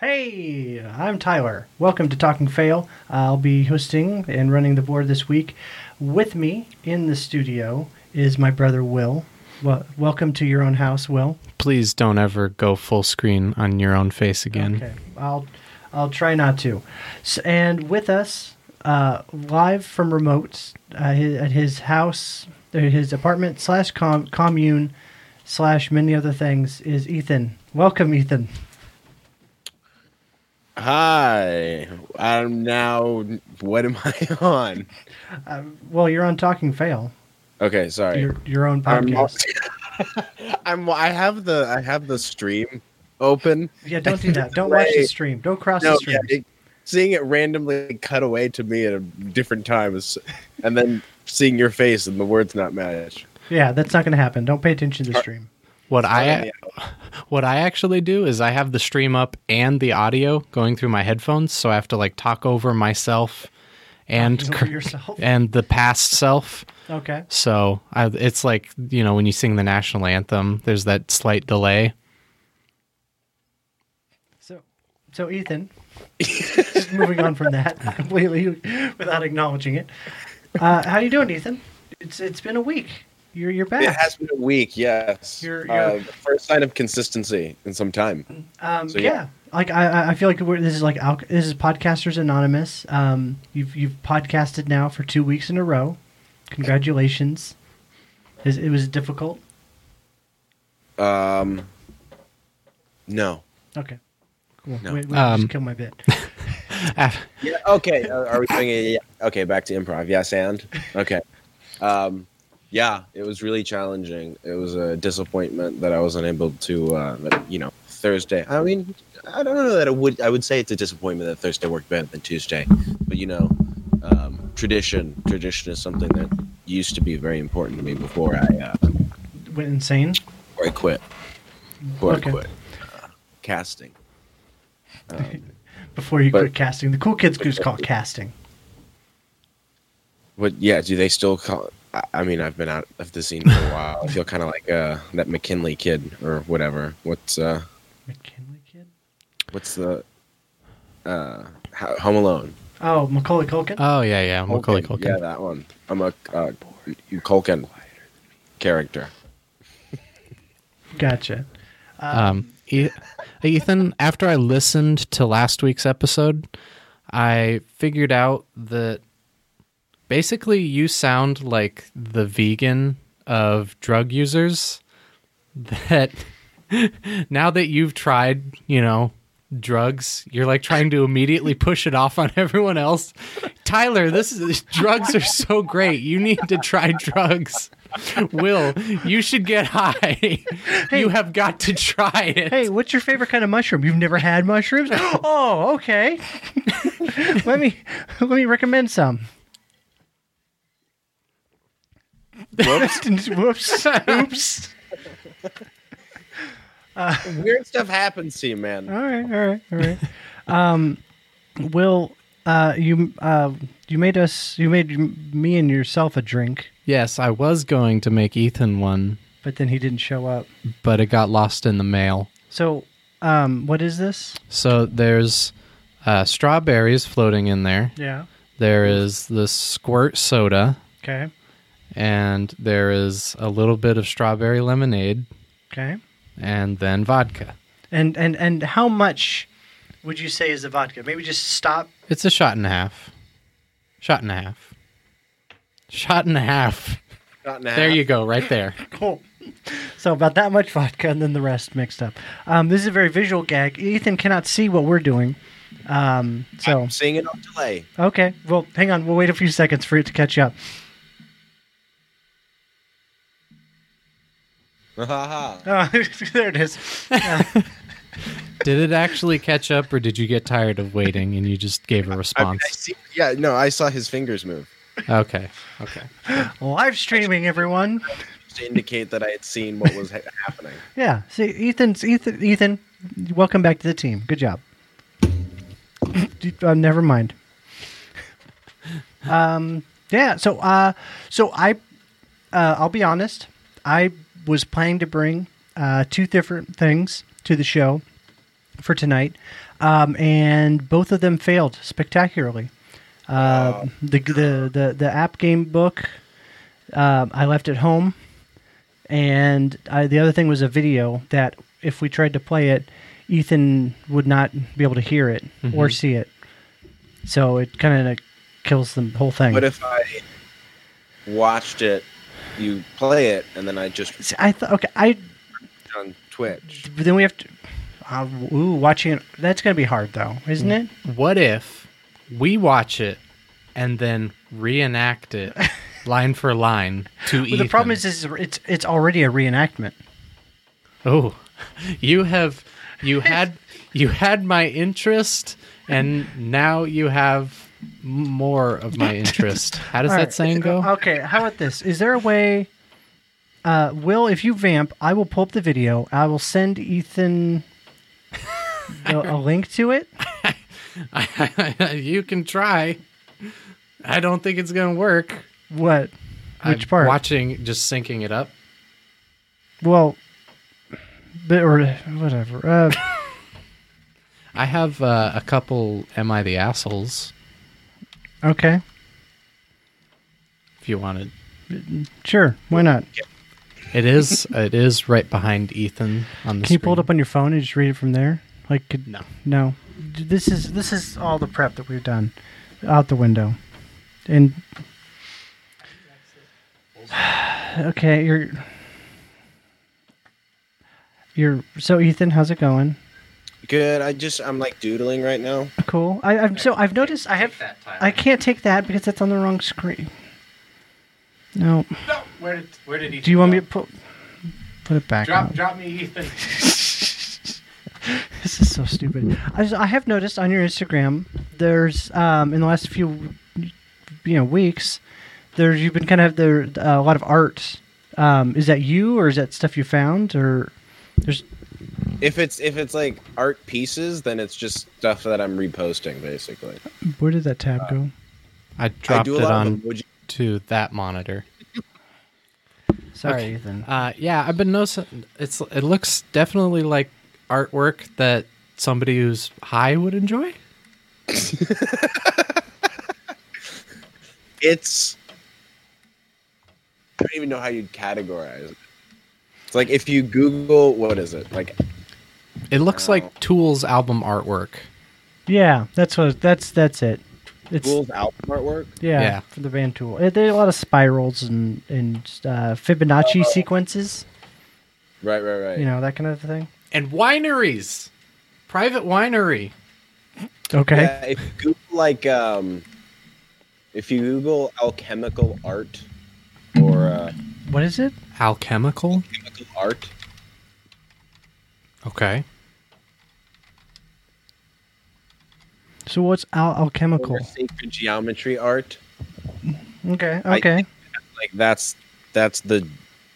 Hey, I'm Tyler. Welcome to Talking Fail. I'll be hosting and running the board this week. With me in the studio is my brother Will. Welcome to your own house, Will. Please don't ever go full screen on your own face again. Okay, I'll try not to. And with us, live from remote at his house, his apartment / commune / many other things, is Ethan. Welcome, Ethan. Hi, I'm now. What am I on? Well, you're on Talking Fail. Okay, sorry. Your own podcast. I have the stream open. Yeah, don't do that. Don't watch the stream. Don't cross the stream. Yeah, seeing it randomly cut away to me at a different time and then seeing your face and the words not match. Yeah, that's not going to happen. Don't pay attention to the stream. What I actually do is I have the stream up and the audio going through my headphones, so I have to talk over myself and yourself? and the past self. Okay. So it's like, when you sing the national anthem, there's that slight delay. So Ethan, just moving on from that completely without acknowledging it. How you doing, Ethan? It's been a week. You're back. It has been a week, yes. You're the first sign of consistency in some time. Yeah. I feel like this is Podcasters Anonymous. You've podcasted now for 2 weeks in a row. Congratulations. It was difficult. No. Okay. Cool. No. Wait, just kill my bit. Yeah. Okay. Are we doing it? Yeah. Okay. Back to improv. Yes, and okay. Yeah, it was really challenging. It was a disappointment that I was unable to. Thursday. I mean, I don't know that I would say it's a disappointment that Thursday worked better than Tuesday, but tradition is something that used to be very important to me before I went insane. Or I quit. I quit casting. Before you quit casting, the cool kids just call it casting. But yeah, do they still call it? I mean, I've been out of the scene for a while. I feel kind of like that McKinley kid or whatever. What's McKinley kid? What's the Home Alone? Oh, Macaulay Culkin. Oh yeah, Macaulay Culkin. Yeah, that one. I'm a Culkin character. Gotcha. Ethan, after I listened to last week's episode, I figured out that basically you sound like the vegan of drug users. That now that you've tried, drugs, you're trying to immediately push it off on everyone else. Tyler, drugs are so great. You need to try drugs. Will, you should get high. Hey, you have got to try it. Hey, what's your favorite kind of mushroom? You've never had mushrooms? Oh, okay. let me recommend some. Whoops. Whoops. Oops. Weird stuff happens to you, man. All right. Will, you made me and yourself a drink. Yes, I was going to make Ethan one, but then he didn't show up. But it got lost in the mail. So, what is this? So there's strawberries floating in there. Yeah. There is the squirt soda. Okay. And there is a little bit of strawberry lemonade. Okay. And then vodka. And how much would you say is the vodka? Maybe just stop. It's a shot and a half. Shot and a half. There you go, right there. Cool. So about that much vodka and then the rest mixed up. This is a very visual gag. Ethan cannot see what we're doing. I'm seeing it on delay. Okay. Well, hang on. We'll wait a few seconds for it to catch up. Oh, there it is. Did it actually catch up, or did you get tired of waiting and you just gave a response? I saw his fingers move. Okay. Live streaming, everyone. To indicate that I had seen what was happening. Yeah. See, Ethan, welcome back to the team. Good job. Never mind. Yeah. So I'll be honest. I was planning to bring two different things to the show. for tonight, and both of them failed spectacularly. The app game book I left at home, and the other thing was a video that if we tried to play it, Ethan would not be able to hear it or see it. So it kind of kills the whole thing. What if I watched it, you play it, and then I just See, I thought okay, on Twitch? but then we have to watching it. That's gonna be hard though, isn't it? What if we watch it and then reenact it line for line to Well, Ethan? the problem is it's already a reenactment. Oh, you had my interest, and now you have more of my interest. How does All that right. saying go? Okay, how about this? Is there a way, Will, if you vamp, I will pull up the video. I will send Ethan a link to it. You can try. I don't think it's going to work. What? Which I'm part? Watching, just syncing it up. Well, or whatever. I have a couple Am I the Assholes, Okay, if you wanted. sure. Why not? It is right behind Ethan on the Can you screen. pull it up on your phone and just read it from there? Like, No. This is all the prep that we've done out the window, and okay, you're so Ethan, how's it going? Good. I'm like doodling right now. Cool. I've noticed I can't take that because that's on the wrong screen. No. No. Where did Ethan Do you want me to go? put it back? on? Drop me, Ethan. This is so stupid. I have noticed on your Instagram, there's in the last few weeks, you've been kind of there a lot of art. Is that you, or is that stuff you found, or there's? If it's like art pieces, then it's just stuff that I'm reposting, basically. Where did that tab go? I dropped do a it lot of on emoji. to that monitor. Sorry, Ethan. Yeah, I've been noticing it looks definitely like artwork that somebody who's high would enjoy. It's I don't even know how you'd categorize it. It's like if you Google what is it like? It looks like Tool's album artwork. Yeah, that's it. It's Tool's album artwork. yeah, for the band Tool. There are a lot of spirals and Fibonacci sequences. Right. That kind of thing. And wineries. Private winery. Okay. Yeah, if you Google if you Google alchemical art or What is it? Alchemical? chemical art, Okay. So what's alchemical? or sacred geometry art, Okay. I Okay. think that's the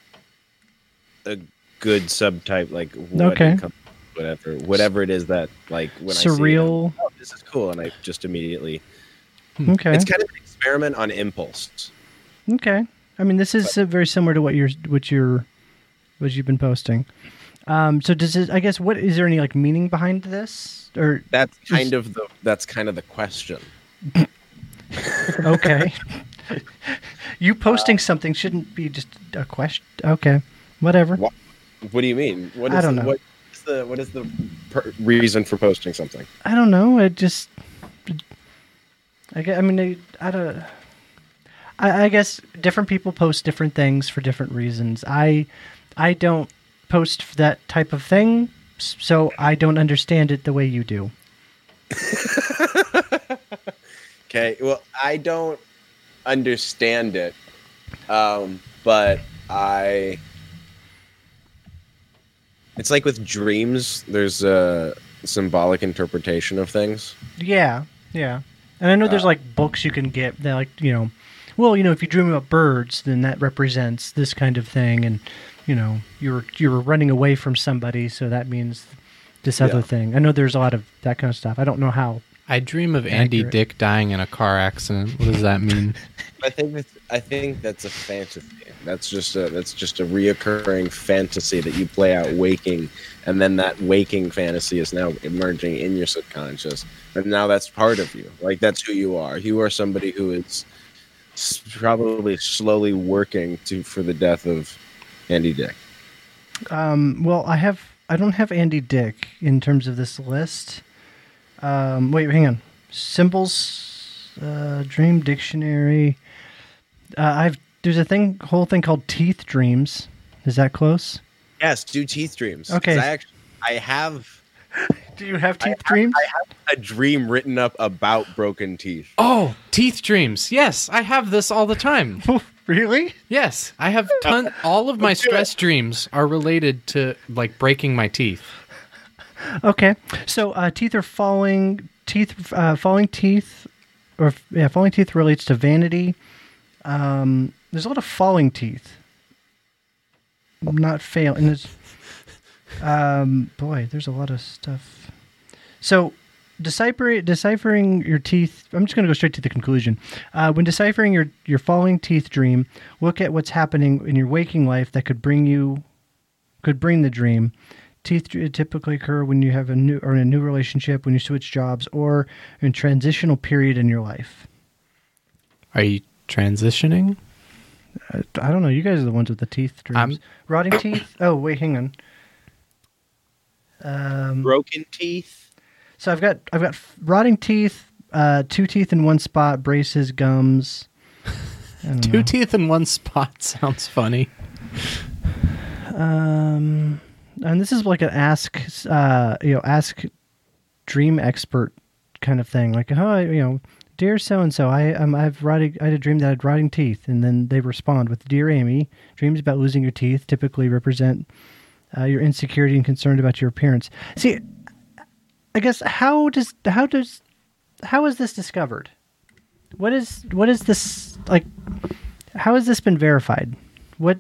a good subtype, like what Okay. it comes- whatever it is that like when I see Surreal. it, oh, this is cool, and I just immediately Okay. it's kind of an experiment on impulse. Okay. I mean, this is very similar to what you've been posting. So does it? I guess what is there any like meaning behind this? Or That's kind of the question. okay, you posting something shouldn't be just a question. Okay, whatever. What do you mean? I don't know. What is the reason for posting something? I don't know. It just. I mean, I don't. I guess different people post different things for different reasons. I don't post that type of thing, so I don't understand it the way you do. Okay, well, I don't understand it, but it's like with dreams, there's a symbolic interpretation of things. Yeah, yeah. And I know there's like books you can get that like, if you dream about birds, then that represents this kind of thing, and you're running away from somebody, so that means this other thing. I know there's a lot of that kind of stuff. I don't know how. I dream of Andy Accurate. Dick dying in a car accident. What does that mean? I think that's a fantasy. That's just a reoccurring fantasy that you play out waking, and then that waking fantasy is now emerging in your subconscious, and now that's part of you. Like that's who you are. You are somebody who is probably slowly working for the death of Andy Dick. Well, I don't have Andy Dick in terms of this list. Wait, hang on. Symbols, Dream Dictionary. There's a whole thing called teeth dreams. Is that close? Yes, do teeth dreams. Okay. I have. Do you have teeth dreams? I have a dream written up about broken teeth. Oh, teeth dreams. Yes, I have this all the time. Really? Yes, I have all of my stress dreams are related to like breaking my teeth. Okay, so teeth are falling. Falling teeth relates to vanity. There's a lot of falling teeth. Not failing. Boy, there's a lot of stuff. So, deciphering your teeth. I'm just going to go straight to the conclusion. When deciphering your falling teeth dream, look at what's happening in your waking life that could bring the dream. Teeth typically occur when you have in a new relationship, when you switch jobs, or in a transitional period in your life. Are you transitioning? I don't know. You guys are the ones with the teeth dreams. Rotting teeth? Oh, wait, hang on. Broken teeth? So I've got rotting teeth, 2 teeth in one spot, braces, gums. Two teeth in one spot sounds funny. And this is like an ask dream expert kind of thing. Like, dear so and so, I had a dream that I had rotting teeth, and then they respond with, "Dear Amy, dreams about losing your teeth typically represent your insecurity and concern about your appearance." See, I guess how is this discovered? What is this like? How has this been verified? What?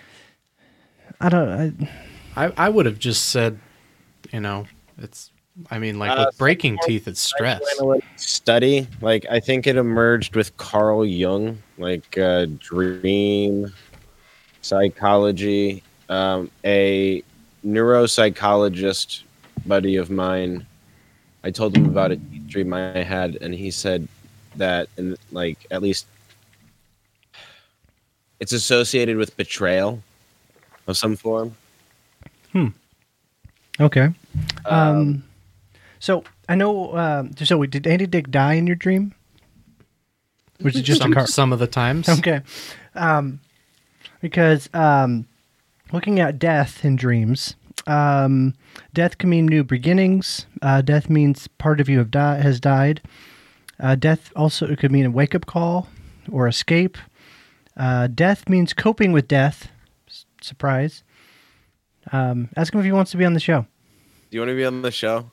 I would have just said, it's. I mean, like with breaking teeth, it's stress. Study, like I think it emerged with Carl Jung, like dream psychology. A neuropsychologist buddy of mine, I told him about a dream I had, and he said that, at least, it's associated with betrayal of some form. Okay. So I know. So did Andy Dick die in your dream? Was it just some of the times? Okay. Because looking at death in dreams, death can mean new beginnings. Death means part of you has died. Death also could mean a wake-up call or escape. Death means coping with death. Surprise. Ask him if he wants to be on the show. Do you want to be on the show?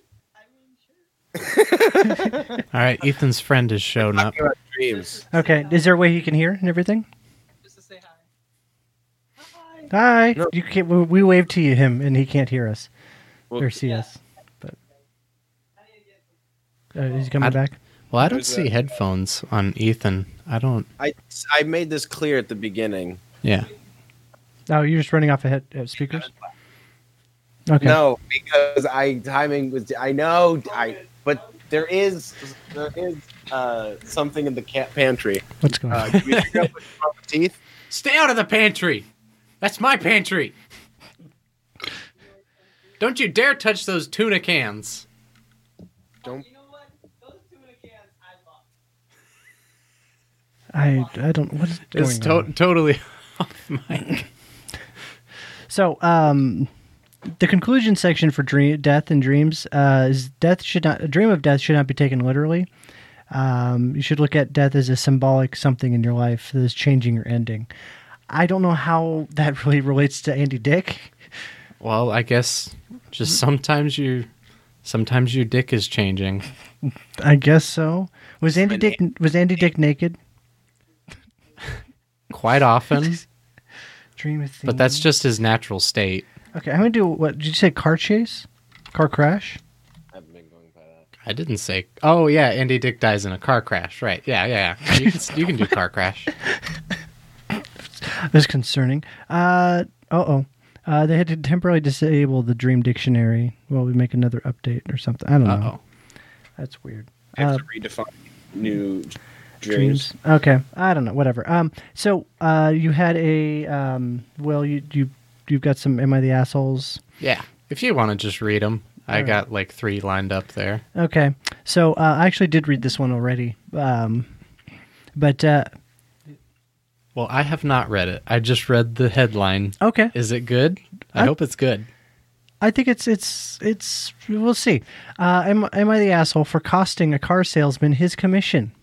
All right, Ethan's friend has shown up. Dreams. Okay, is there a way he can hear and everything? Just to say hi. Hi. No. You can't. We wave to him and he can't hear us Well, or see us. But is he coming back? Well, I don't see headphones on Ethan. I don't. I made this clear at the beginning. Yeah. Oh, you're just running off of speakers. Okay. No, because but there is something in the pantry. What's going on? Can we figure out what's wrong with teeth? Stay out of the pantry. That's my pantry. Don't you dare touch those tuna cans. Don't. You know what? Those tuna cans I love. I don't. What is going It's on? totally off mic. So, the conclusion section for death and dreams is a dream of death should not be taken literally. You should look at death as a symbolic something in your life that is changing or ending. I don't know how that really relates to Andy Dick. Well, I guess just sometimes your dick is changing. I guess so. Was Andy Dick naked? Quite often. Dream of But that's just his natural state. Okay, I'm gonna do what did you say? Car chase, car crash. I haven't been going by that. I didn't say. Oh yeah, Andy Dick dies in a car crash. Right? Yeah. You can do car crash. That's concerning. They had to temporarily disable the Dream Dictionary while we make another update or something. I don't know. That's weird. I have to redefine new dreams. Okay, I don't know. Whatever. So you had a you've got some Am I the Assholes? Yeah. If you want to just read them, I got like 3 lined up there. Okay, so I actually did read this one already, but Well, I have not read it. I just read the headline. okay. Is it good? I hope it's good. I think it's we'll see. Am I the asshole for costing a car salesman his commission?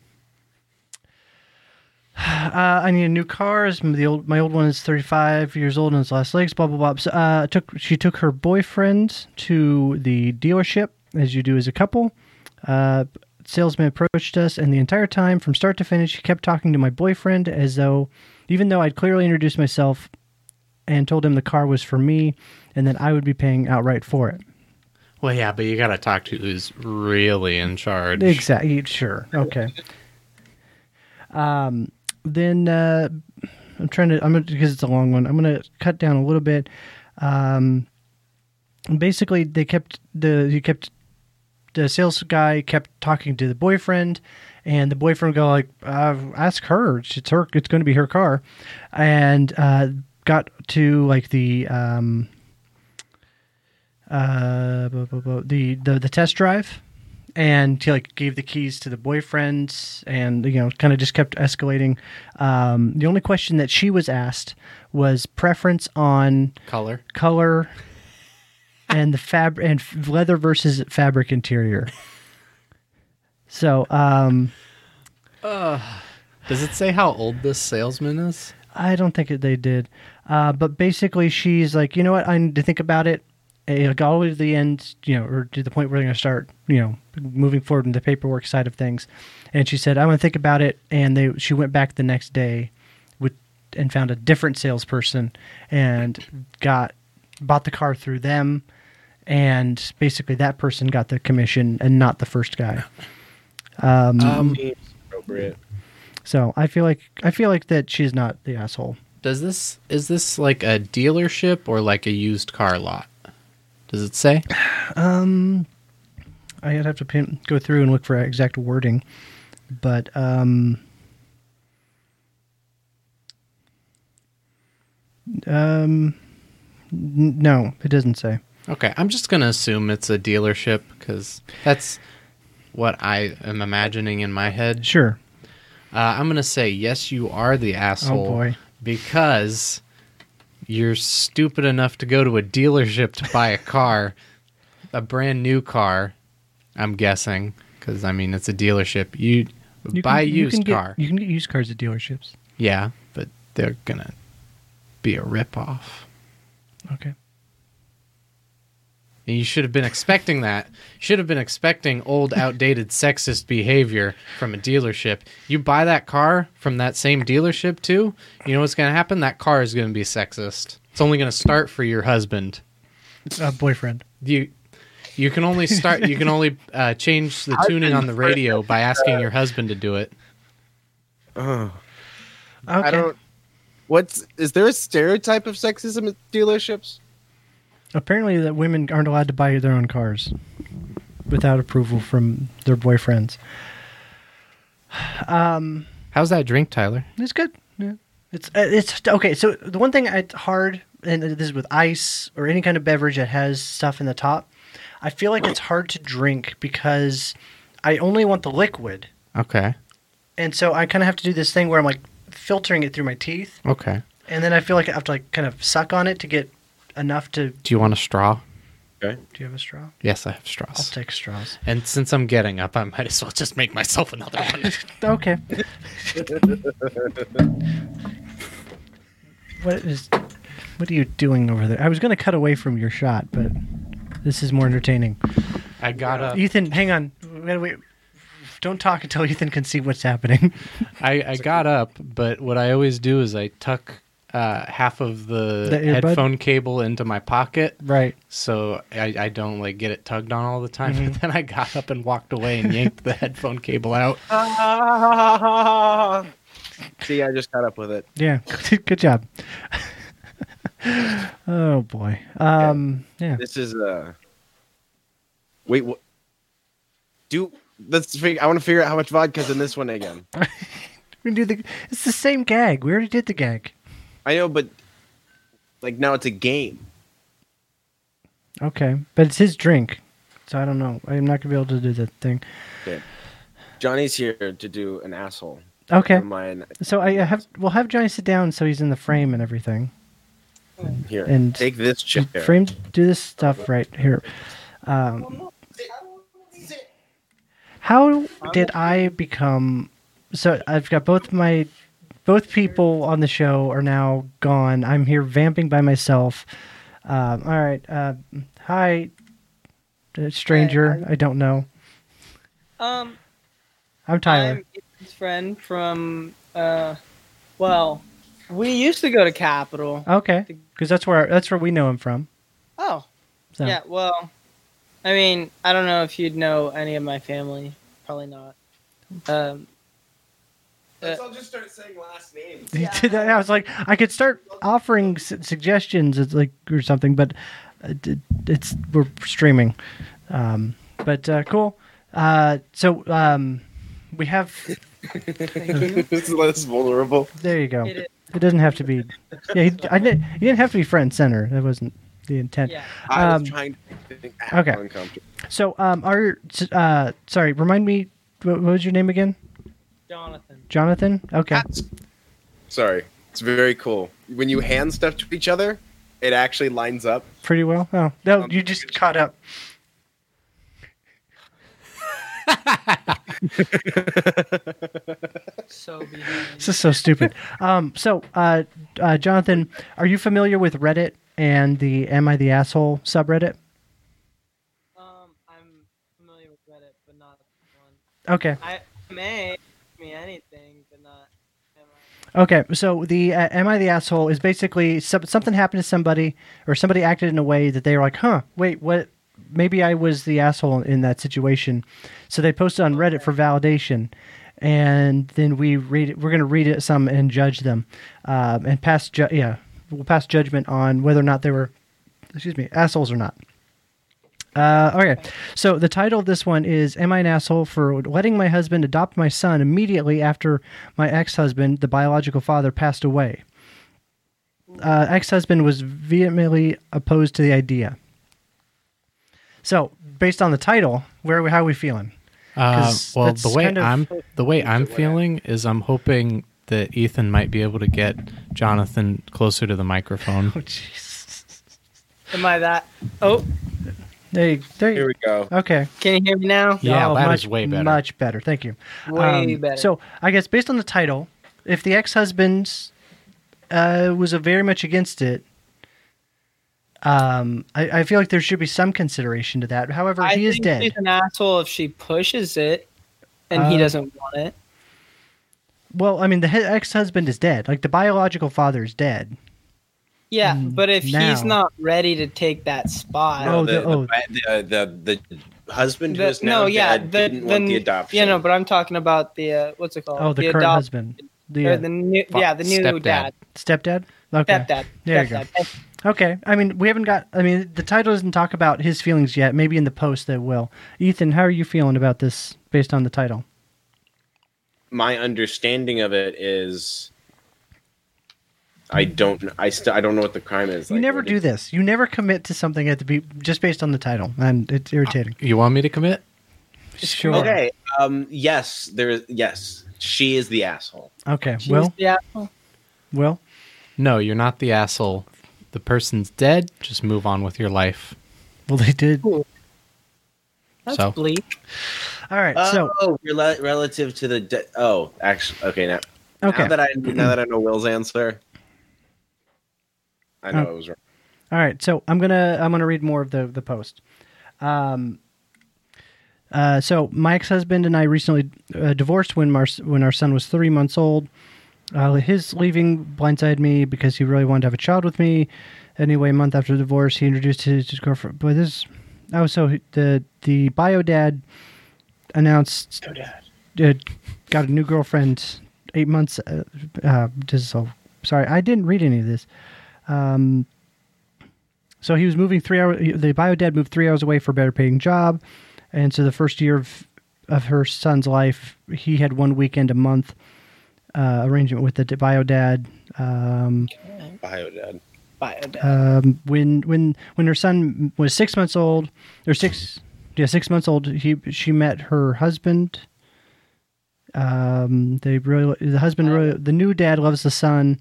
I need a new car. My old one is 35 years old and its last legs. Blah blah blah. So, she took her boyfriend to the dealership, as you do as a couple. Salesman approached us, and the entire time, from start to finish, he kept talking to my boyfriend as though, even though I'd clearly introduced myself and told him the car was for me, and that I would be paying outright for it. Well, yeah, but you got to talk to who's really in charge. Exactly. Sure. Okay. Then I'm gonna, because it's a long one, I'm gonna cut down a little bit. Basically, the sales guy kept talking to the boyfriend, and the boyfriend go like, ask her. It's her. It's going to be her car, and got to like the test drive, and he like gave the keys to the boyfriend, and kind of just kept escalating. The only question that she was asked was preference on Color. and the and leather versus fabric interior. So, Does it say how old this salesman is? I don't think they did. But basically, she's like, you know what? I need to think about it. It got all the way to the end, or to the point where they're going to start, moving forward in the paperwork side of things. And she said, I'm going to think about it. And she went back the next day and found a different salesperson and bought the car through them. And basically that person got the commission and not the first guy. Appropriate. So I feel like that she's not the asshole. Is this like a dealership or like a used car lot? Does it say? I'd have to go through and look for exact wording, but no, it doesn't say. Okay, I'm just going to assume it's a dealership because that's what I am imagining in my head. Sure. I'm going to say, yes, you are the asshole. Oh, boy. Because you're stupid enough to go to a dealership to buy a car, a brand new car, I'm guessing, because, it's a dealership. You buy a used car. You can get used cars at dealerships. Yeah, but they're going to be a ripoff. Okay. And you should have been expecting that. You should have been expecting old, outdated, sexist behavior from a dealership. You buy that car from that same dealership, too, you know what's going to happen? That car is going to be sexist. It's only going to start for your husband. Boyfriend. You can only start. You can only change the tuning on the radio by asking your husband to do it. Oh. Okay. Is there a stereotype of sexism at dealerships? Apparently that women aren't allowed to buy their own cars without approval from their boyfriends. How's that drink, Tyler? It's good. Yeah. It's okay. So the one thing it's hard, and this is with ice or any kind of beverage that has stuff in the top, I feel like it's hard to drink because I only want the liquid. Okay. And so I kind of have to do this thing where I'm like filtering it through my teeth. Okay. And then I feel like I have to like kind of suck on it to get enough to... Do you want a straw? Okay. Do you have a straw? Yes, I have I'll straws. take straws. And since I'm getting up, I might as well just make myself another one. Okay. What are you doing over there? I was going to cut away from your shot, but this is more entertaining. I got up. Ethan, hang on. Wait. Don't talk until Ethan can see what's happening. I got up, but what I always do is I tuck half of the The earbud? headphone cable into my pocket, Right. so I don't like get it tugged on all the time. And then I got up and walked away and yanked the headphone cable out. See, I just caught up with it. Yeah. Good job. Oh boy. Yeah. This is wait, what? I want to figure out how much vodka's in this one again. We can do it's the same gag. We already did the gag. I know, but like now it's a game. Okay, but it's his drink, so I don't know. I'm not gonna be able to do the thing. Okay. Johnny's here to do an asshole. Okay. for mine. So we'll have Johnny sit down so he's in the frame and everything. Here, And take this chair. Frame, do this stuff right here. How did I become? So I've got both people on the show are now gone. I'm here vamping by myself. All right. Hi, stranger. I don't know. I'm Tyler. I'm Ethan's friend from, well, we used to go to Capitol. Okay, because that's where we know him from. Oh, So. yeah, well, I mean, I don't know if you'd know any of my family. Probably not. Let's all just start saying last names. He did that. I was like, I could start offering suggestions, it's like or something, but we're streaming. But cool. So we have. It's less vulnerable. There you go. It is. It doesn't have to be. Yeah, you didn't have to be front and center. That wasn't the intent. Yeah. I was trying to think okay. uncomfortable. So sorry, remind me, what was your name again? Jonathan. Jonathan. Okay. Sorry, it's very cool. When you hand stuff to each other, it actually lines up. Pretty well. Oh no, you just caught up. So behind. This is so stupid. Jonathan, are you familiar with Reddit and the "Am I the Asshole" subreddit? I'm familiar with Reddit, but not this one. Okay. I may me anything, but not. Am I? Okay. So the "Am I the Asshole" is basically something happened to somebody, or somebody acted in a way that they were like, "Huh, wait, what? Maybe I was the asshole in that situation." So they posted on Reddit for validation, and then we read it. We're going to read it some and judge them, and we'll pass judgment on whether or not they were, assholes or not. Okay, so the title of this one is "Am I an asshole for letting my husband adopt my son immediately after my ex-husband, the biological father, passed away?" Ex-husband was vehemently opposed to the idea. So, based on the title, how are we feeling? Well, that's the way I'm feeling is I'm hoping that Ethan might be able to get Jonathan closer to the microphone. Oh, jeez. Am I that? Oh, Here Here we go. Okay. can you hear me now? Yeah, that much, is way better. Much better. Thank you. Way better. So, I guess based on the title, if the ex-husband was very much against it, I feel like there should be some consideration to that. However, he is dead. She's an asshole if she pushes it, and he doesn't want it. Well, I mean, the ex-husband is dead. Like, the biological father is dead. Yeah, but if now. he's not ready to take that spot, Oh, The husband who is now dead didn't want the adoption. Yeah, no, but I'm talking about the what's it called? Oh, the current husband. The new Stepdad. dad. Stepdad? Okay. Stepdad. There you go. Stepdad. Okay. I mean, the title doesn't talk about his feelings yet. Maybe in the post they will. Ethan, how are you feeling about this based on the title? My understanding of it is, I don't know what the crime is. You never do this. You never commit to something at the just based on the title, and it's irritating. You want me to commit? Sure. Okay. Yes. Yes. She is the asshole. Okay. She's Well, the asshole. well. No, you're not the asshole. The person's dead. Just move on with your life. Well, they did. That's So. bleak. All right. So Relative to the actually, okay. Now okay. that I know Will's answer, I know it was wrong. All right. So I'm gonna read more of the post. So my ex-husband and I recently divorced when our son was 3 months old. His leaving blindsided me because he really wanted to have a child with me. Anyway, a month after the divorce, he introduced his girlfriend. Boy, this. Oh, so the bio dad announced. Got a new girlfriend 8 months. Sorry, I didn't read any of this. So he was moving 3 hours. The bio dad moved 3 hours away for a better paying job, and so the first year of her son's life, he had 1 weekend a month arrangement with the bio dad. Bio dad. When her son was 6 months old, 6 months old, she met her husband. The new dad loves the son.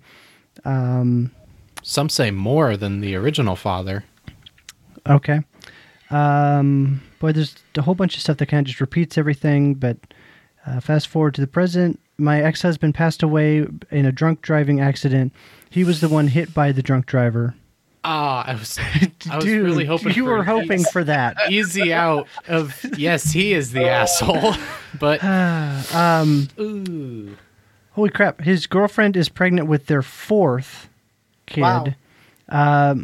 Some say more than the original father. Okay. Boy, there's a whole bunch of stuff that kind of just repeats everything, but fast forward to the present. My ex-husband passed away in a drunk driving accident. He was the one hit by the drunk driver. I was Dude, really hoping you were hoping for that. Easy out of, yes, he is the asshole, but... ooh. Holy crap. His girlfriend is pregnant with their 4th kid. Wow.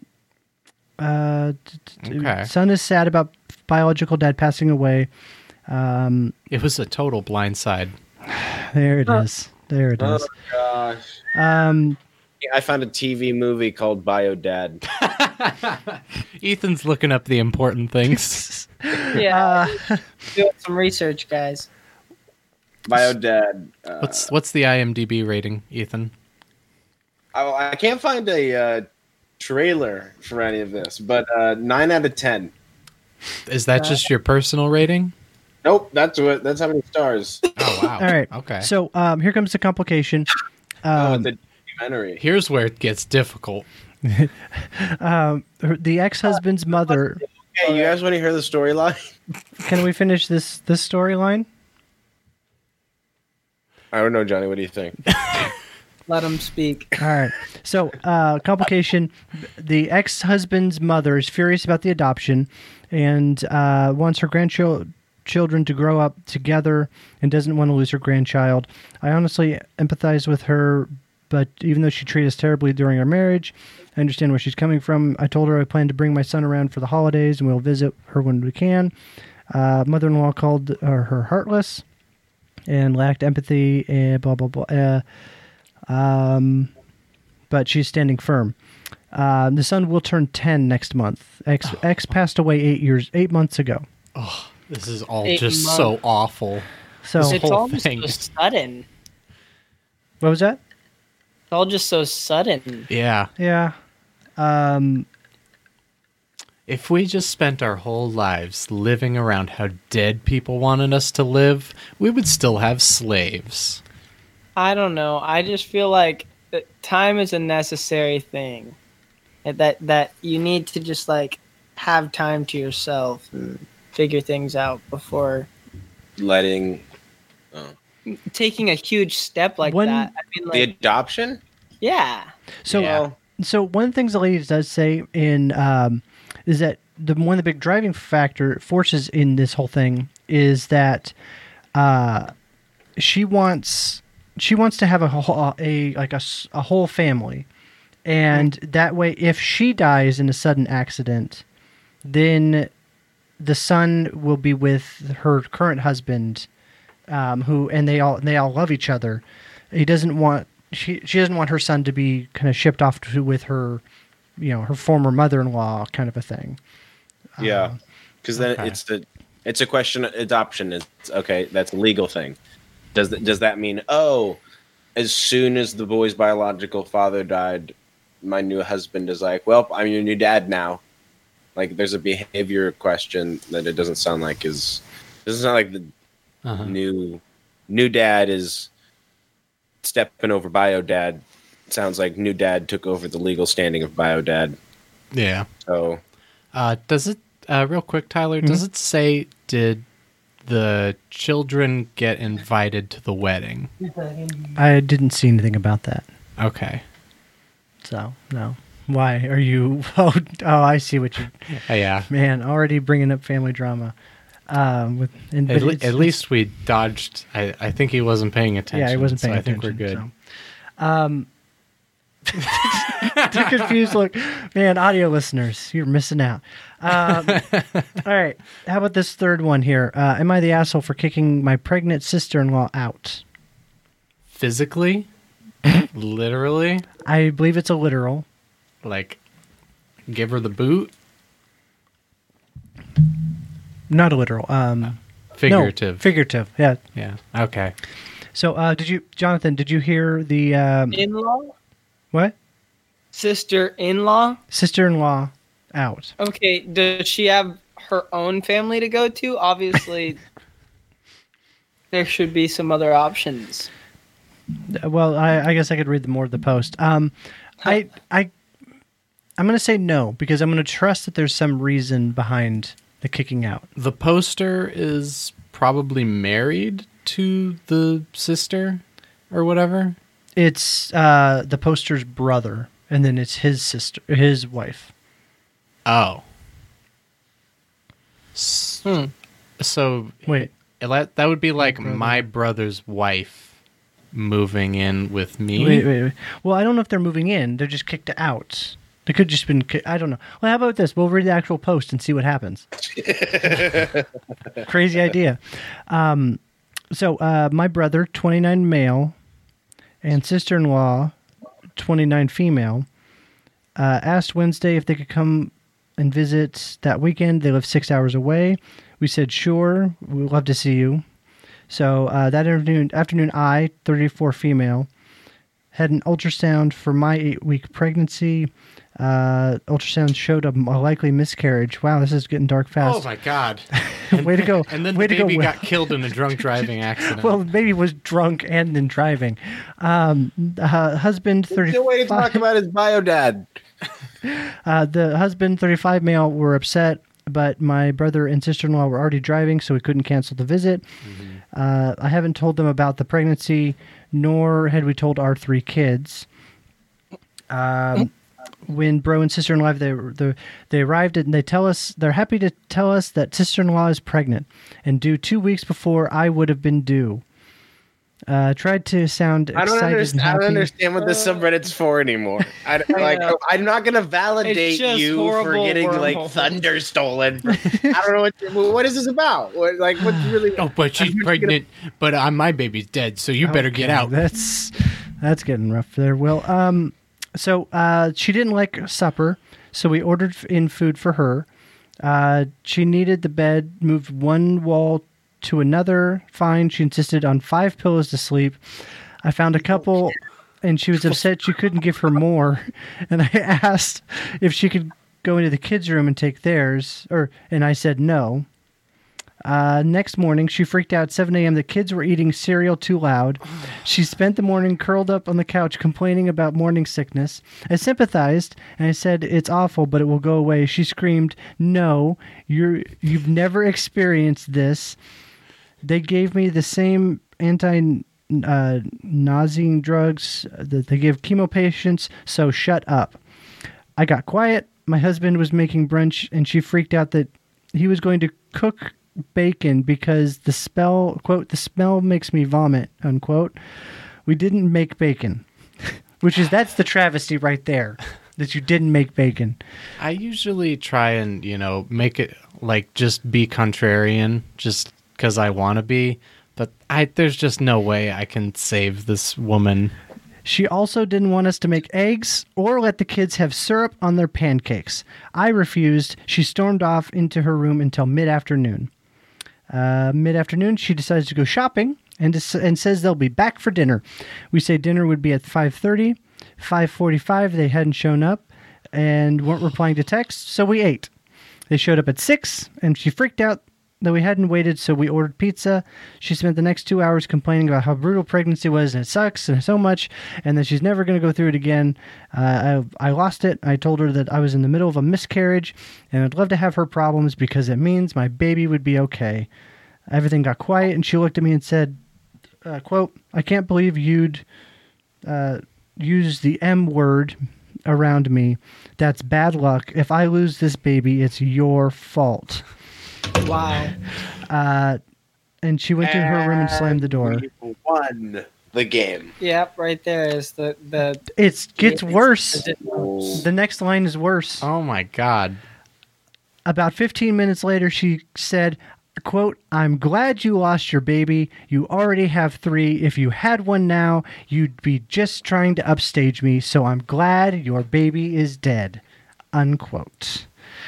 Okay. Son is sad about biological dad passing away. It was a total blindside. There it is. There it is. Oh gosh. I found a TV movie called Bio Dad. Ethan's looking up the important things. Yeah. Doing some research, guys. Bio Dad. What's the IMDb rating, Ethan? I can't find a trailer for any of this, but 9 out of 10. Is that just your personal rating? Nope, that's how many stars. Oh wow! All right. Okay. So here comes the complication. It's a documentary. Here's where it gets difficult. The ex-husband's mother. Hey, you guys want to hear the storyline? Can we finish this storyline? I don't know, Johnny. What do you think? Let him speak. All right. So, complication. The ex-husband's mother is furious about the adoption and wants her grandchildren to grow up together and doesn't want to lose her grandchild. I honestly empathize with her, but even though she treated us terribly during our marriage, I understand where she's coming from. I told her I plan to bring my son around for the holidays and we'll visit her when we can. Mother-in-law called her heartless and lacked empathy and blah, blah, blah. But she's standing firm. The son will turn 10 next month. Ex passed away 8 months ago. Oh, this is all 8 just months. so awful. So This It's whole all just thing. so sudden. what was that? It's all just so sudden. Yeah. Yeah. If we just spent our whole lives living around how dead people wanted us to live, we would still have slaves. I don't know. I just feel like that time is a necessary thing. That you need to just like have time to yourself and figure things out before Letting taking a huge step like When- that. I mean, the like, adoption. yeah. So, Yeah. so one of the things the lady does say in is that one of the big driving forces in this whole thing is that she wants to have a whole family, and that way, if she dies in a sudden accident, then the son will be with her current husband, they all love each other. He doesn't want she doesn't want her son to be kind of shipped off with her, her former mother-in-law kind of a thing. Yeah, because then okay. it's a question. Adoption is okay. That's a legal thing. Does that mean as soon as the boy's biological father died, my new husband is like, well, I'm your new dad now? Like, there's a behavior question that it doesn't sound like the new dad is stepping over bio dad. It sounds like new dad took over the legal standing of bio dad. Yeah. So Does it, real quick, Tyler, does it say, did the children get invited to the wedding? I didn't see anything about that. Okay. So, no. Why are you... Oh, I see what you... Yeah. Man, already bringing up family drama. At least we dodged. I think he wasn't paying attention. Yeah, he wasn't paying so I attention. think we're good. So. Too confused look. Man, audio listeners, you're missing out. All right. How about this third one here? Am I the asshole for kicking my pregnant sister-in-law out? Physically? Literally? I believe it's a literal. Like, give her the boot? Not a literal. Figurative. No, figurative. Yeah. Yeah. Okay. So, Jonathan, did you hear the In-law? what? Sister-in-law? Sister-in-law out. Okay, does she have her own family to go to? Obviously, there should be some other options. Well, I guess I could read more of the post. I'm going to say no because I'm going to trust that there's some reason behind the kicking out. The poster is probably married to the sister or whatever. It's the poster's brother, and then it's his sister, his wife. Oh. So Wait. that would be like my brother's wife moving in with me. Wait. Well, I don't know if they're moving in. They're just kicked out. They could just been. I don't know. Well, how about this? We'll read the actual post and see what happens. Crazy idea. So my brother, 29 male, and sister-in-law, 29 female, asked Wednesday if they could come and visit that weekend. They live 6 hours away. We said, sure, we'd love to see you. So that afternoon, I, 34 female, had an ultrasound for my 8-week pregnancy. Ultrasound showed a likely miscarriage. Wow, this is getting dark fast. Oh my God. Way to go. And then Way the to baby go. got killed in a drunk driving accident. Well, the baby was drunk and then driving. Husband, 35. The way to talk about his bio dad. The husband, 35 male, were upset, but my brother and sister-in-law were already driving, so we couldn't cancel the visit. I haven't told them about the pregnancy, nor had we told our 3 kids. When bro and sister-in-law they arrived and they're happy to tell us that sister-in-law is pregnant and due 2 weeks before I would have been due. Tried to sound excited and happy. I don't understand what this subreddit's for anymore. I'm not gonna validate you for getting like thunder stolen. I don't know what is this about. What's really? Oh, but she's pregnant. But my baby's dead, so you better get out. That's getting rough there. Well, so she didn't like supper, so we ordered in food for her. She needed the bed moved one wall to another. Fine. She insisted on 5 pillows to sleep. I found a couple, and she was upset she couldn't give her more. And I asked if she could go into the kids' room and take theirs, and I said no. Next morning, she freaked out at 7 a.m. The kids were eating cereal too loud. She spent the morning curled up on the couch complaining about morning sickness. I sympathized, and I said, it's awful, but it will go away. She screamed, no, you've never experienced this. They gave me the same anti-nauseating drugs that they give chemo patients, so shut up. I got quiet. My husband was making brunch, and she freaked out that he was going to cook bacon because the smell makes me vomit, unquote. We didn't make bacon, that's the travesty right there, that you didn't make bacon. I usually try and, make it like just be contrarian just because I want to be, but there's just no way I can save this woman. She also didn't want us to make eggs or let the kids have syrup on their pancakes. I refused. She stormed off into her room until mid-afternoon. Mid-afternoon, she decides to go shopping and says they'll be back for dinner. We say dinner would be at 5:30. 5:45, they hadn't shown up and weren't replying to texts, so we ate. They showed up at 6, and she freaked out that we hadn't waited, so we ordered pizza. She spent the next 2 hours complaining about how brutal pregnancy was, and it sucks and so much, and that she's never going to go through it again. I lost it. I told her that I was in the middle of a miscarriage, and I'd love to have her problems because it means my baby would be okay. Everything got quiet, and she looked at me and said, quote, I can't believe you'd use the M word around me. That's bad luck. If I lose this baby, it's your fault. Wow. And she went to her room and slammed the door. One. the game. Yep, right there is the It gets worse. Oh. The next line is worse. Oh my god. About 15 minutes later, she said, quote, "I'm glad you lost your baby. You already have 3. If you had one now, you'd be just trying to upstage me. So I'm glad your baby is dead." Unquote.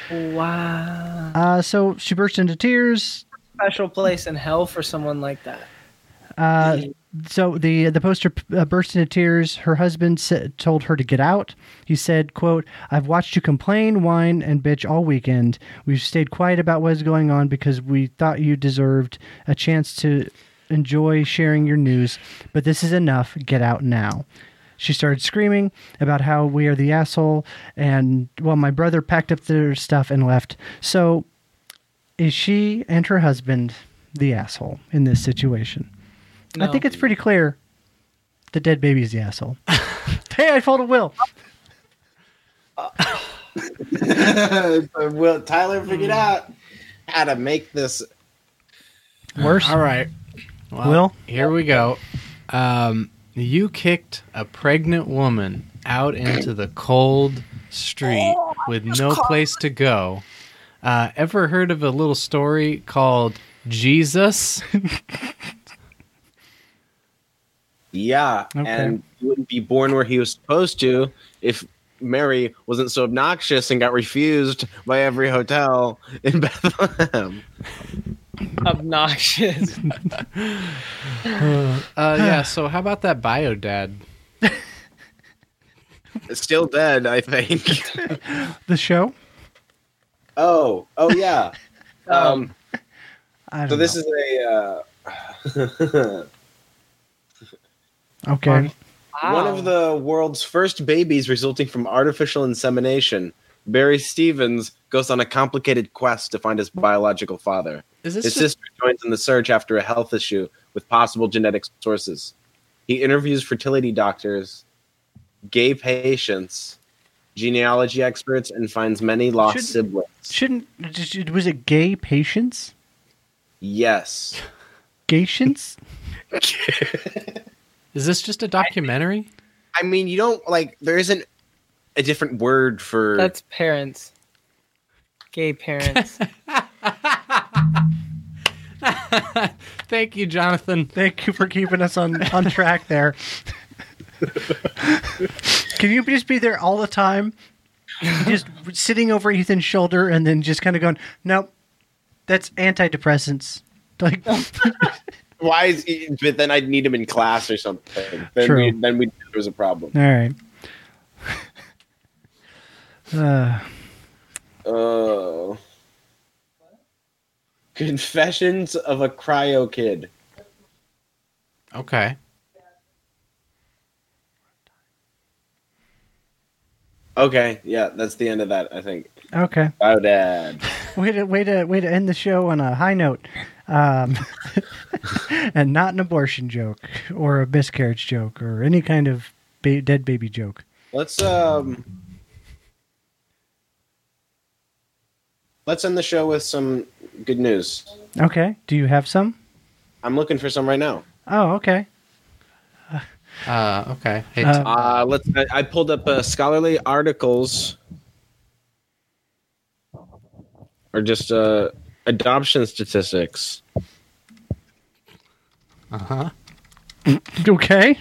wow. So she burst into tears. Special place in hell for someone like that. So the poster burst into tears. Her husband told her to get out. He said, quote, "I've watched you complain, whine, and bitch all weekend. We've stayed quiet about what is going on because we thought you deserved a chance to enjoy sharing your news. But this is enough. Get out now." She started screaming about how we are the asshole. And, well, my brother packed up their stuff and left. So is she and her husband the asshole in this situation? No. I think it's pretty clear the dead baby is the asshole. Hey, I told a Will. Will Tyler figured out how to make this Worse. All right. Well, Will? here we go. You kicked a pregnant woman out into the cold street with no place to go. Ever heard of a little story called Jesus? Yeah, Okay. and he wouldn't be born where he was supposed to if Mary wasn't so obnoxious and got refused by every hotel in Bethlehem. Obnoxious. Yeah, so how about that bio dad? It's still dead, I think. The show? Oh yeah. I don't So this know. is a Okay. one of the world's first babies resulting from artificial insemination. Barry Stevens goes on a complicated quest to find his biological father. Is this His just- sister joins in the search after a health issue with possible genetic sources. He interviews fertility doctors, gay patients, genealogy experts, and finds many lost siblings. Was it gay patients? Yes. Gatients? Is this just a documentary? I mean, you don't like. There isn't a different word for. That's parents. Gay parents. Thank you, Jonathan. Thank you for keeping us on track there. Can you just be there all the time? Just sitting over Ethan's shoulder and then just kind of going, nope, that's antidepressants. Like, Why is he? But then I'd need him in class or something. Then True. Then there was a problem. all right. Oh. Confessions of a Cryo Kid. Okay. Okay, yeah, that's the end of that, I think. Okay. Oh, Dad. Way to end the show on a high note. And not an abortion joke or a miscarriage joke or any kind of dead baby joke. Let's end the show with some good news. Okay. Do you have some? I'm looking for some right now. Oh, okay. Okay. Hey, I pulled up scholarly articles or just adoption statistics. uh-huh. Okay.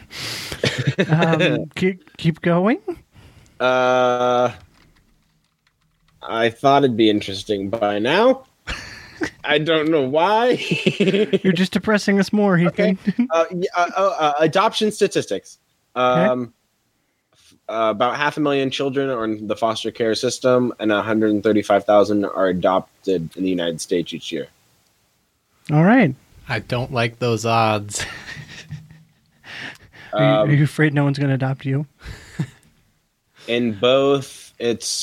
Keep going. I thought it'd be interesting by now. I don't know why. You're just depressing us more, Ethan. Adoption statistics. Okay. About 500,000 children are in the foster care system, and 135,000 are adopted in the United States each year. All right. I don't like those odds. Are you afraid no one's going to adopt you? In both, it's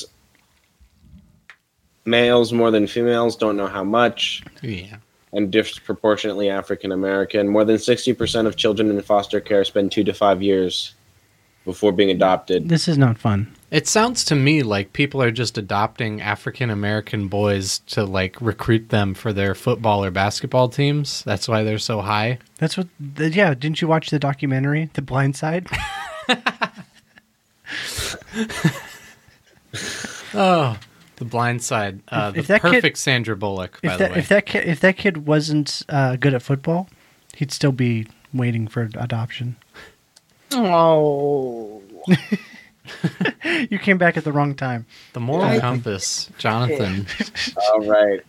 males more than females, don't know how much, Yeah. and disproportionately African American. More than 60% of children in foster care spend 2 to 5 years before being adopted. This is not fun. It sounds to me like people are just adopting African American boys to like recruit them for their football or basketball teams. That's why they're so high. That's what. Yeah, didn't you watch the documentary, The Blind Side? Oh, The Blind Side. If The that kid- perfect Sandra Bullock, by the way. If that kid wasn't good at football, he'd still be waiting for adoption. Oh. You came back at the wrong time. The moral compass, Jonathan. All right.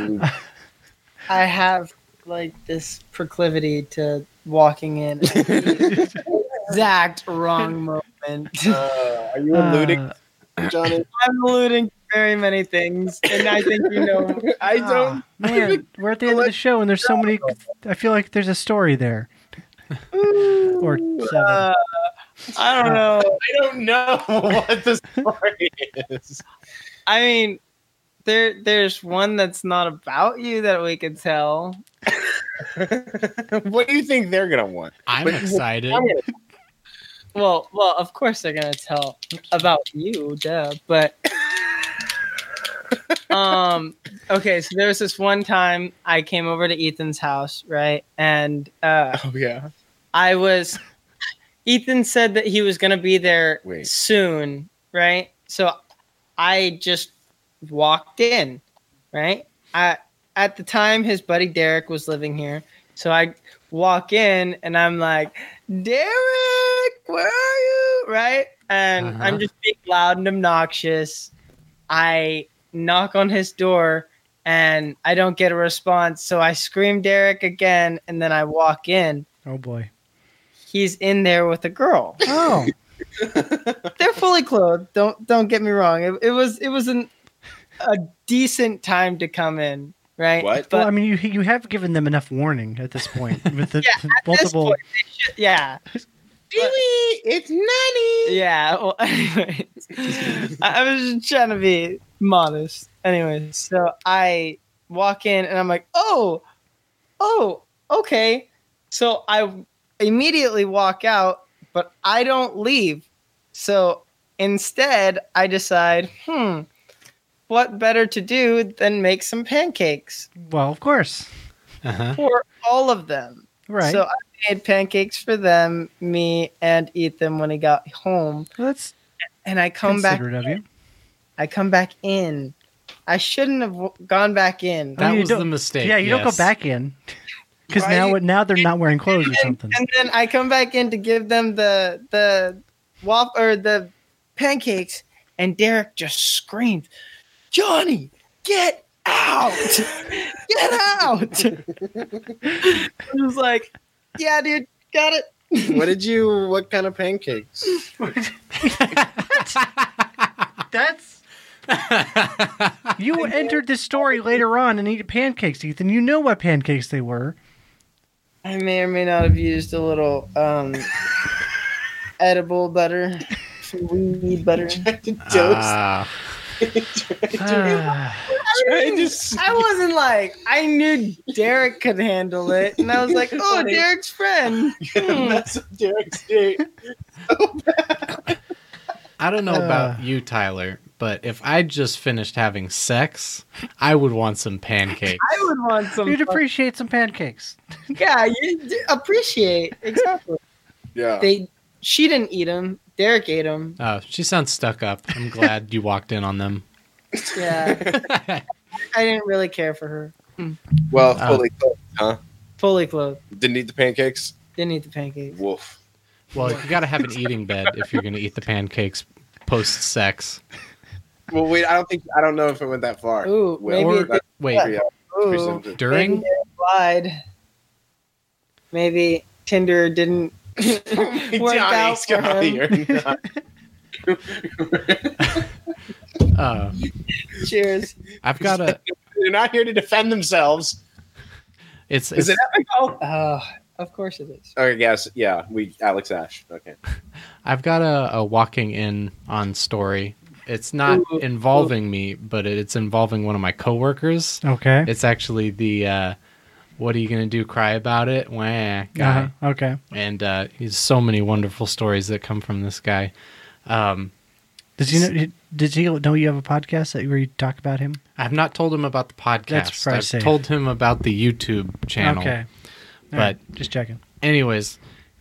I have like this proclivity to walking in at the exact wrong moment. Are you alluding, Johnny? I'm alluding to very many things, and I think you know. I don't. Man, we're at the end of the show, and there's so many. I feel like there's a story there. Or seven. I don't know. I don't know what the story is. I mean, there's one that's not about you that we could tell. What do you think they're gonna want? I'm excited. Well, of course they're gonna tell about you, duh. But okay, so there was this one time I came over to Ethan's house, right? And Oh yeah. Ethan said that he was gonna be there Wait. soon, right? So I just walked in, right? At the time his buddy Derek was living here. So I walk in and I'm like, Derek, where are you? Right? And I'm just being loud and obnoxious. I knock on his door and I don't get a response. So I scream Derek again and then I walk in. Oh boy. He's in there with a girl. Oh. They're fully clothed. Don't get me wrong. It was a decent time to come in, right? What? But Well, I mean, you have given them enough warning at this point with the at this multiple. point, they should- yeah. It's Nanny. Yeah. Well, anyways, I was just trying to be modest. Anyways, so I walk in and I'm like, oh, okay. So I immediately walk out, but I don't leave. So instead, I decide, what better to do than make some pancakes Well, of course. for all of them. Right. So I made pancakes for them, me and Ethan when he got home. Well, that's And I come back. considerate of you. I come back in. I shouldn't have gone back in. That you was don't- the mistake. Yeah, you don't go yes. back in because Right. now they're not wearing clothes or something. And then I come back in to give them the waffle or the pancakes, and Derek just screamed, "Johnny, get out! Get out!" I was like, "Yeah, dude, got it." What kind of pancakes? That's you entered this story later on and eat pancakes, Ethan. You know what pancakes they were. I may or may not have used a little edible butter, weed butter. Ah, I wasn't like, I knew Derek could handle it, and I was like, oh, Derek's friend. That's Derek's date. I don't know about you, Tyler, but if I just finished having sex, I would want some pancakes. I would want some. You'd appreciate some pancakes. Yeah, you appreciate exactly. Yeah. She didn't eat them. Derek ate them. Oh, she sounds stuck up. I'm glad you walked in on them. Yeah, I didn't really care for her. Well, fully clothed, huh? Fully clothed. Didn't eat the pancakes. Didn't eat the pancakes. Woof. Well, you got to have an eating bed if you're going to eat the pancakes post-sex. Well, wait. I don't know if it went that far. Ooh, Well, maybe. Or that's wait, pretty Ooh, presumptive. during? maybe Derek lied. Maybe Tinder didn't work out for him. Cheers. I've got a. They're not here to defend themselves. It's Is it epic? Of course it is. Okay, yes, yeah. Alex Ash. Okay. I've got a walking in on story. It's not involving me, but it's involving one of my coworkers. Okay. It's actually the "What are you gonna do? Cry about it?" Wah, guy. Okay. And he's so many wonderful stories that come from this guy. Does he know you have a podcast where you talk about him? I have not told him about the podcast. That's probably I've safe. told him about the YouTube channel. Okay. All But right, just checking. anyways,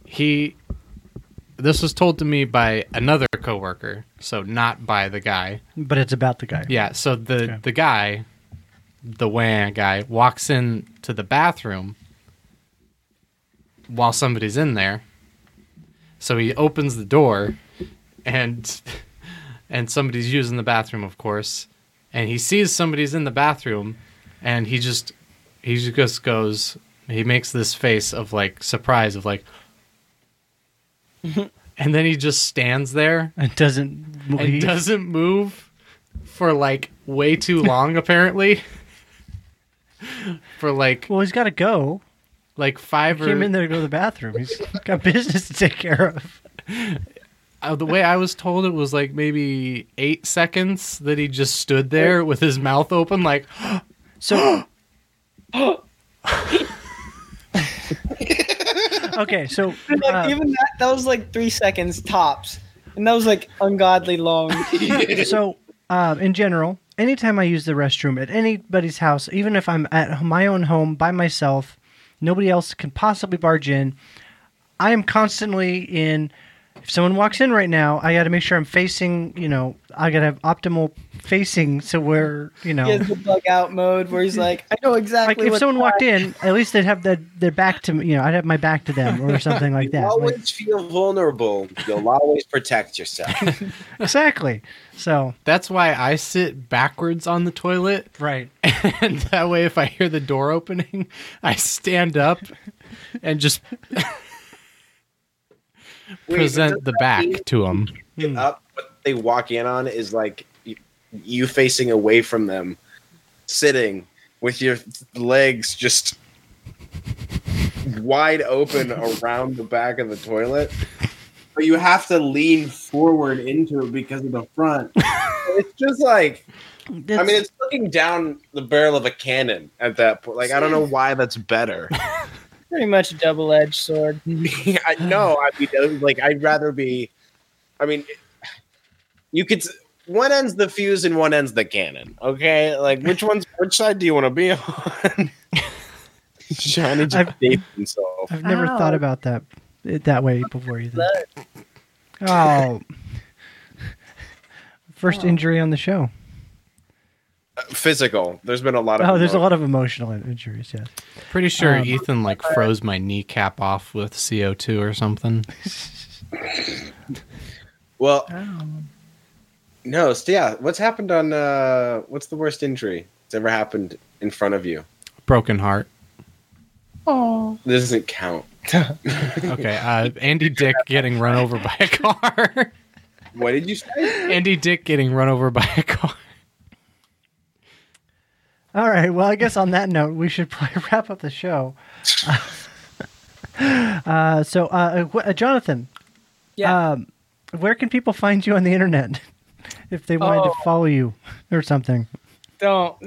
this was told to me by another coworker, so not by the guy. But it's about the guy. Yeah, so Okay. the guy, the WAN guy, walks in to the bathroom while somebody's in there. So he opens the door, and somebody's using the bathroom, of course, and he sees somebody's in the bathroom, and he just goes, he makes this face of like surprise, of like, and then he just stands there It doesn't and leave. doesn't move for like way too long, apparently. For like Well, he's got to go. like He five came in or there to go to the bathroom. He's got business to take care of. the way I was told, it was like maybe 8 seconds that he just stood there with his mouth open, like, So, okay, so Like, even that was like 3 seconds tops, and that was like ungodly long. in general, anytime I use the restroom at anybody's house, even if I'm at my own home by myself, nobody else can possibly barge in. I am constantly in. If someone walks in right now, I got to make sure I'm facing. I got to have optimal facing, so where He has the bug out mode where he's like, I know exactly. like if what someone walked in, at least they'd have their back to me. I'd have my back to them or something like that. You Like, always feel vulnerable. You'll always protect yourself. exactly. So that's why I sit backwards on the toilet. right. And that way, if I hear the door opening, I stand up and just present the back to him. Get up, what they walk in on is like you facing away from them, sitting with your legs just wide open around the back of the toilet. But you have to lean forward into it because of the front. It's just like, it's looking down the barrel of a cannon at that point. Like, I don't know why that's better. Pretty much a double-edged sword. I know. I'd rather be. You could. One end's the fuse and one end's the cannon. Okay, like which side do you want to be on? Johnny just saved himself. I've never thought about that way before either. Oh, first injury on the show. Physical. There's been a lot of. There's a lot of emotional injuries. Yes. Pretty sure Ethan froze my kneecap off with CO2 or something. Well, no. So yeah, what's happened on? What's the worst injury that's ever happened in front of you? Broken heart. Oh, This doesn't count. Okay, Andy Dick getting run over by a car. What did you say? Andy Dick getting run over by a car. All right. Well, I guess on that note, we should probably wrap up the show. Jonathan. yeah. Where can people find you on the internet if they wanted to follow you or something? Don't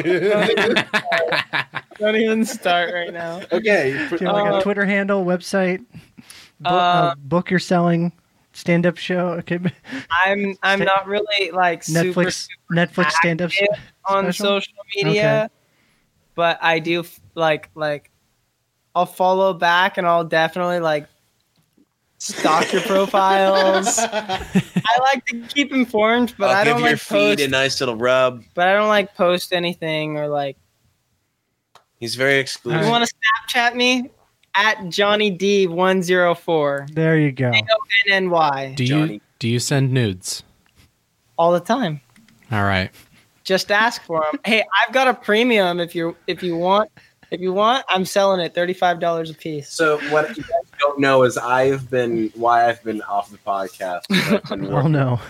even start right now. Okay. Do you have like a Twitter handle, website, book you're selling, stand-up show? Okay. I'm not really like Netflix stand-up active on special? social media, Okay. but I do like I'll follow back and I'll definitely like stalk your profiles. I like to keep informed, but I don't give your like feet post. a nice little rub. But I don't like post anything or like. He's very If exclusive. you want to Snapchat me at JohnnyD104. There you go. JONNY Do you send nudes? all the time. All right. Just ask for them. Hey, I've got a premium. If you want, I'm selling it $35 a piece. So what you guys don't know is I've been off the podcast. I've been Oh working, no.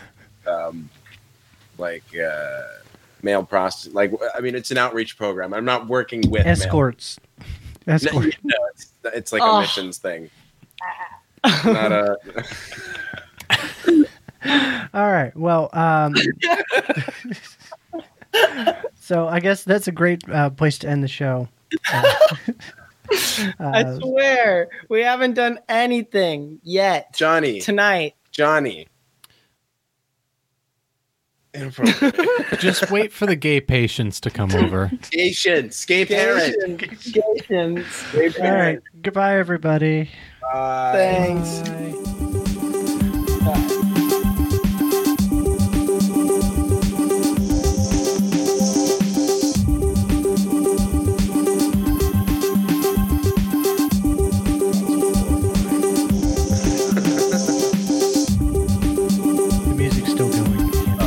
Male prostitute. It's an outreach program. I'm not working with male- Escorts. Escort. No, it's like a missions thing. Not a. All right. Well, so I guess that's a great place to end the show. I swear, we haven't done anything yet Johnny. tonight. Johnny. Inappropriate. Just wait for the gay patients to come over. Patience. Gay parent. Patience. Gay All parent. right. Goodbye, everybody. Thanks. The music's still going. You can't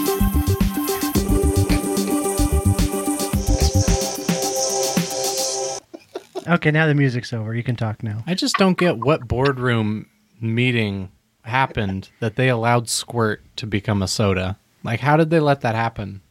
talk yet. Okay, now the music's over. You can talk now. I just don't get what boardroom meeting happened that they allowed Squirt to become a soda. Like, how did they let that happen?